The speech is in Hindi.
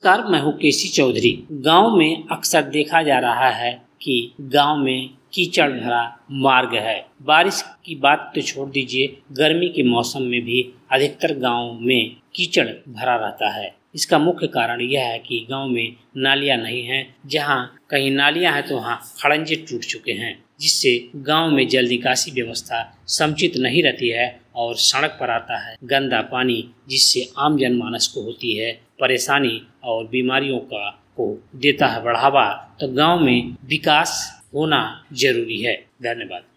नमस्कार, मैं हूँ केसी चौधरी। गांव में अक्सर देखा जा रहा है कि गांव में कीचड़ भरा मार्ग है। बारिश की बात तो छोड़ दीजिए, गर्मी के मौसम में भी अधिकतर गांव में कीचड़ भरा रहता है। इसका मुख्य कारण यह है कि गांव में नालियां नहीं हैं। जहां कहीं नालियां हैं तो वहां खड़ंजे टूट चुके हैं, जिससे गांव में जल निकासी व्यवस्था समुचित नहीं रहती है और सड़क पर आता है गंदा पानी, जिससे आम जनमानस को होती है परेशानी और बीमारियों को देता है बढ़ावा। तो गांव में विकास होना जरूरी है। धन्यवाद।